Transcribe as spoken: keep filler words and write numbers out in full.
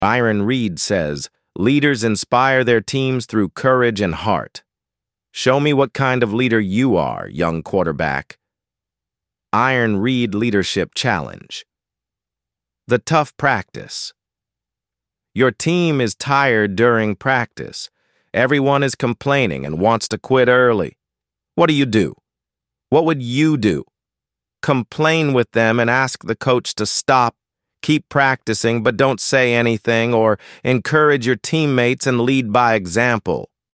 Byron Reed says, leaders inspire their teams through courage and heart. Show me what kind of leader you are, young quarterback. Iron Reed Leadership Challenge. The tough practice. Your team is tired during practice. Everyone is complaining and wants to quit early. What do you do? What would you do? Complain with them and ask the coach to stop, keep practicing but don't say anything, or encourage your teammates and lead by example.